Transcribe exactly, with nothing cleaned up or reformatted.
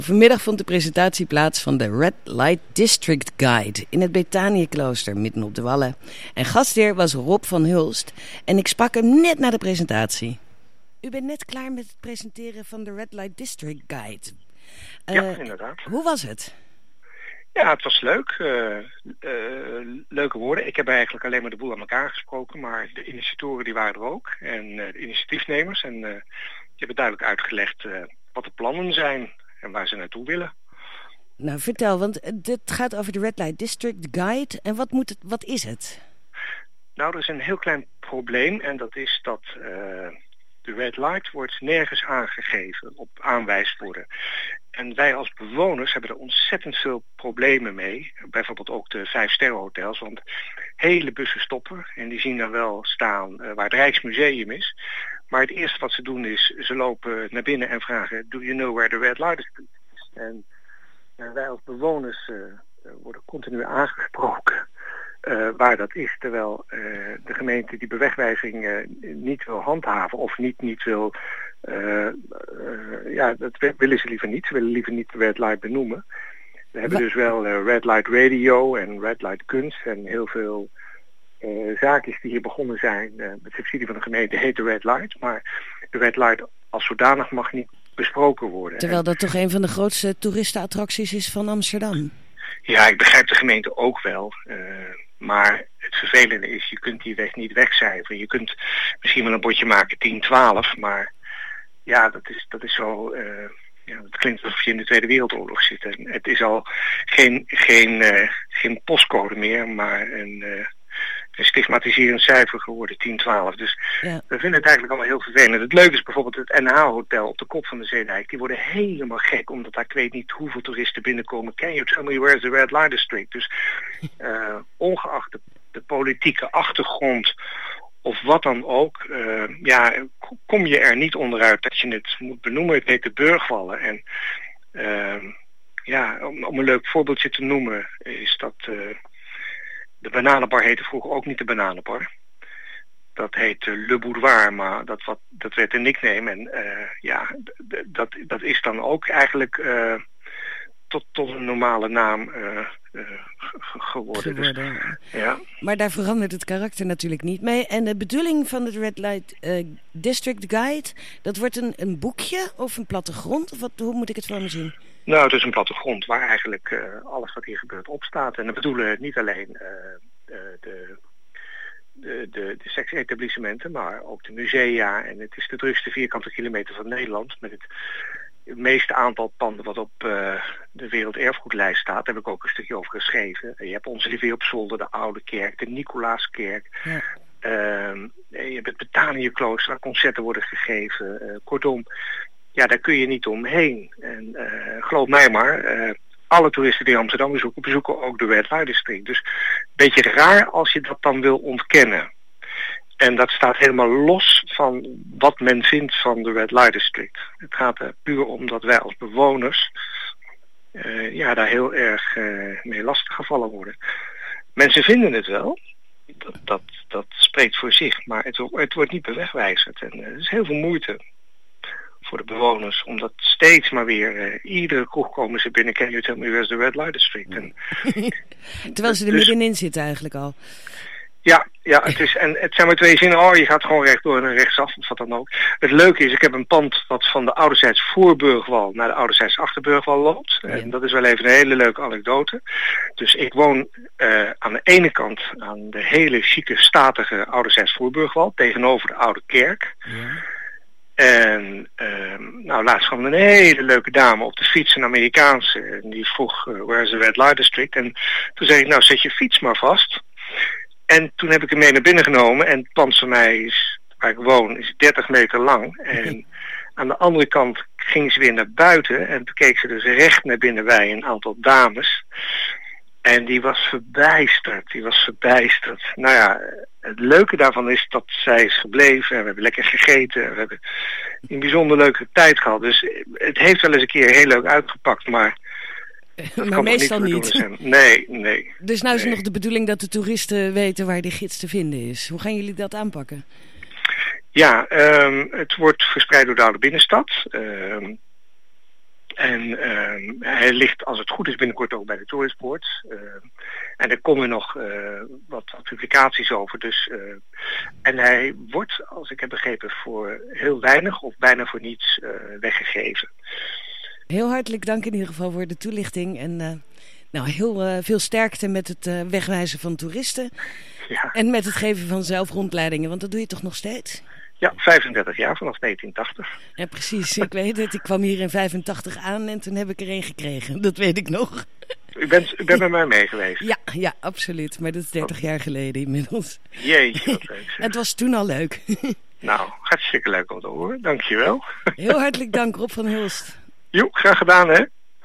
Vanmiddag vond de presentatie plaats van de Red Light District Guide in het Betaniëklooster midden op de Wallen. En gastheer was Rob van Hulst en ik sprak hem net na de presentatie. U bent net klaar met het presenteren van de Red Light District Guide. Uh, ja, inderdaad. Hoe was het? Ja, het was leuk. Uh, uh, leuke woorden. Ik heb eigenlijk alleen maar de boel aan elkaar gesproken, maar de initiatoren die waren er ook. En uh, de initiatiefnemers. En uh, die hebben duidelijk uitgelegd uh, wat de plannen zijn en waar ze naartoe willen. Nou, vertel, want dit gaat over de Red Light District Guide. En wat, moet het, wat is het? Nou, er is een heel klein probleem en dat is dat uh, de red light wordt nergens aangegeven op aanwijsborden. En wij als bewoners hebben er ontzettend veel problemen mee. Bijvoorbeeld ook de vijf-sterrenhotels, want hele bussen stoppen en die zien dan wel staan uh, waar het Rijksmuseum is. Maar het eerste wat ze doen is, ze lopen naar binnen en vragen, do you know where the red light is? En uh, wij als bewoners uh, worden continu aangesproken uh, waar dat is, terwijl uh, de gemeente die bewegwijzing uh, niet wil handhaven of niet, niet wil... Uh, uh, ja, dat willen ze liever niet. Ze willen liever niet de red light benoemen. We hebben Wat? dus wel uh, red light radio en red light kunst en heel veel uh, zaakjes die hier begonnen zijn uh, met subsidie van de gemeente heet de red light. Maar de red light als zodanig mag niet besproken worden. Terwijl dat toch een van de grootste toeristenattracties is van Amsterdam. Ja, ik begrijp de gemeente ook wel. Uh, maar het vervelende is, je kunt die weg niet wegcijferen. Je kunt misschien wel een bordje maken tien twaalf, maar ja, dat is, dat is zo... Uh, ja, het klinkt alsof je in de Tweede Wereldoorlog zit. En het is al geen, geen, uh, geen postcode meer, maar een, uh, een stigmatiserend cijfer geworden, tien twaalf. Dus ja. We vinden het eigenlijk allemaal heel vervelend. Het leuke is bijvoorbeeld het N H-hotel op de kop van de Zeedijk. Die worden helemaal gek, omdat daar, ik weet niet hoeveel toeristen binnenkomen. Can you tell me where's the Red Light District? Dus uh, ongeacht de, de politieke achtergrond of wat dan ook, uh, ja, kom je er niet onderuit dat je het moet benoemen. Het heet de Burgwallen. En uh, ja, om, om een leuk voorbeeldje te noemen is dat uh, de bananenbar heette vroeger ook niet de bananenbar. Dat heet uh, Le Boudoir, maar dat, wat, dat werd een nickname. En uh, ja, d- dat, dat is dan ook eigenlijk uh, tot, tot een normale naam uh, uh, geworden. geworden. Dus, ja. Maar daar verandert het karakter natuurlijk niet mee. En de bedoeling van het Red Light uh, District Guide, dat wordt een, een boekje of een plattegrond? Of wat, hoe moet ik het voor me zien? Nou, het is een plattegrond waar eigenlijk uh, alles wat hier gebeurt op staat. En dan bedoelen we niet alleen uh, de, de, de, de, de seksetablissementen, maar ook de musea. En het is de drukste vierkante kilometer van Nederland met het Het meeste aantal panden wat op uh, de werelderfgoedlijst staat, daar heb ik ook een stukje over geschreven. Je hebt onze Lieve op Zolder, de Oude Kerk, de Nicolaaskerk. Ja. Uh, je hebt het Betaniëklooster, waar concerten worden gegeven. Uh, kortom, ja, daar kun je niet omheen. En uh, geloof mij maar, uh, alle toeristen die Amsterdam bezoeken, bezoeken ook de Red Light District. Dus een beetje raar als je dat dan wil ontkennen. En dat staat helemaal los van wat men vindt van de Red Light District. Het gaat er puur om dat wij als bewoners uh, ja, daar heel erg uh, mee lastiggevallen worden. Mensen vinden het wel. Dat, dat, dat spreekt voor zich. Maar het, het wordt niet bewegwijzerd. En uh, er is heel veel moeite voor de bewoners. Omdat steeds maar weer, uh, iedere kroeg komen ze binnen. Can you tell me where's the Red Light District? En, terwijl ze er dus middenin zitten eigenlijk al. Ja, ja, het is, en het zijn maar twee zinnen. Oh, je gaat gewoon rechtdoor en rechtsaf, of wat dan ook. Het leuke is, ik heb een pand wat van de ouderzijds Voorburgwal naar de ouderzijds Achterburgwal loopt. Ja. En dat is wel even een hele leuke anekdote. Dus ik woon uh, aan de ene kant aan de hele chique, statige ouderzijds Voorburgwal, tegenover de Oude Kerk. Ja. En uh, nou, laatst kwam een hele leuke dame op de fiets, een Amerikaanse, en die vroeg, uh, where's the Red Light District? En toen zei ik, nou, zet je fiets maar vast. En toen heb ik hem mee naar binnen genomen en het pand van mij is, waar ik woon, is dertig meter lang. En aan de andere kant ging ze weer naar buiten en toen keek ze dus recht naar binnen bij een aantal dames. En die was verbijsterd, die was verbijsterd. Nou ja, het leuke daarvan is dat zij is gebleven en we hebben lekker gegeten. En we hebben een bijzonder leuke tijd gehad. Dus het heeft wel eens een keer heel leuk uitgepakt, maar... Dat maar meestal niet. niet. Nee, nee. Dus nou is nee. het nog de bedoeling dat de toeristen weten waar die gids te vinden is. Hoe gaan jullie dat aanpakken? Ja, um, het wordt verspreid door de oude binnenstad. Um, En uh, hij ligt, als het goed is, binnenkort ook bij de Tourisport. Uh, en er komen nog uh, wat, wat publicaties over. Dus, uh, en hij wordt, als ik heb begrepen, voor heel weinig of bijna voor niets uh, weggegeven. Heel hartelijk dank in ieder geval voor de toelichting. En uh, nou, heel uh, veel sterkte met het uh, wegwijzen van toeristen. Ja. En met het geven van zelfrondleidingen, want dat doe je toch nog steeds? Ja, vijfendertig jaar, vanaf negentien tachtig. Ja, precies. Ik weet het. Ik kwam hier in vijfentachtig aan en toen heb ik er een gekregen. Dat weet ik nog. U bent, u bent met mij mee geweest? Ja, ja, absoluut. Maar dat is dertig oh. jaar geleden inmiddels. Jeetje, wat leuk. Het was toen al leuk. Nou, hartstikke leuk om te horen. Dankjewel. Heel hartelijk dank, Rob van Hulst. Jo, graag gedaan, hè.